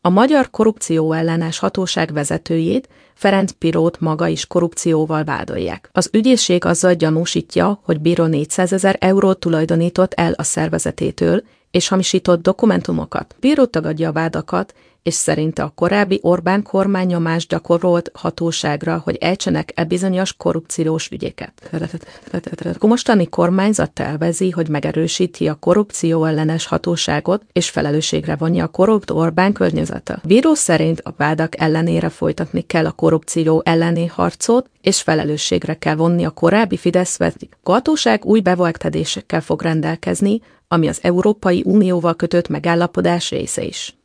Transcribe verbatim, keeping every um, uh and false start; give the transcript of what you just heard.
A Magyar Korrupcióellenes Hatóság vezetőjét, Ferenc Pirót maga is korrupcióval vádolják. Az ügyészség azzal gyanúsítja, hogy bíró négyszázezer eurót tulajdonított el a szervezetétől, és hamisított dokumentumokat. Bíró tagadja a vádakat, és szerinte a korábbi Orbán kormány nyomást gyakorolt hatóságra, hogy ejtsenek e bizonyos korrupciós ügyeket. A mostani kormányzat tervezi, hogy megerősíti a korrupcióellenes hatóságot, és felelősségre vonja a korrupt Orbán környezete. Bíró szerint a vádak ellenére folytatni kell a korrupció elleni harcot, és felelősségre kell vonni a korábbi Fidesz vezetőket. A hatóság új bevoegtedésekkel fog rendelkezni, ami az Európai Unióval kötött megállapodás része is.